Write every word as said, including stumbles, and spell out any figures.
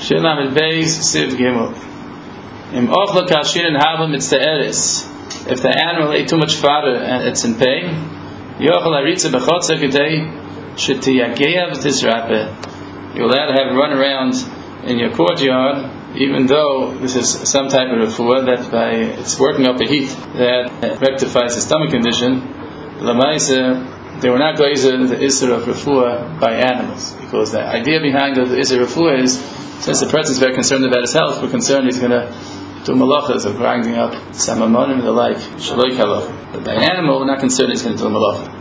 Shilam el Beis Siv Gimel. Im Ochla Kashin Haba Mitzteres. If the animal ate too much fodder and it's in pain, Yochel Aritza Bechotza Gedei Shetiyageya V'Tisrape. You're allowed to have it run around in your courtyard, even though this is some type of refuah that by it's working up the heat that rectifies the stomach condition. Lamaisa, they were not geizer the isser of refuah by animals, because the idea behind the isser refuah is, since the person is very concerned about his health, we're concerned he's going to do malachas of grinding up samamonim and the like, shaloi kalach. But by an animal, we're not concerned he's going to do malacha.